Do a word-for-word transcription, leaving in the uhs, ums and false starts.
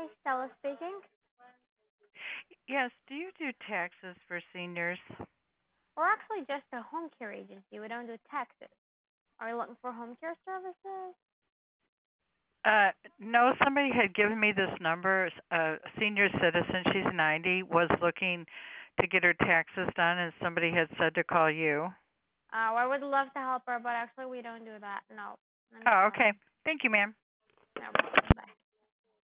Hi, Stella speaking. Yes, do you do taxes for seniors? We're actually just a home care agency. We don't do taxes. Are you looking for home care services? Uh, no, somebody had given me this number. A senior citizen, she's ninety, was looking to get her taxes done, and somebody had said to call you. Uh, well, I would love to help her, but actually we don't do that. No, I'm Oh, okay. sorry. Thank you, ma'am. No problem. Bye.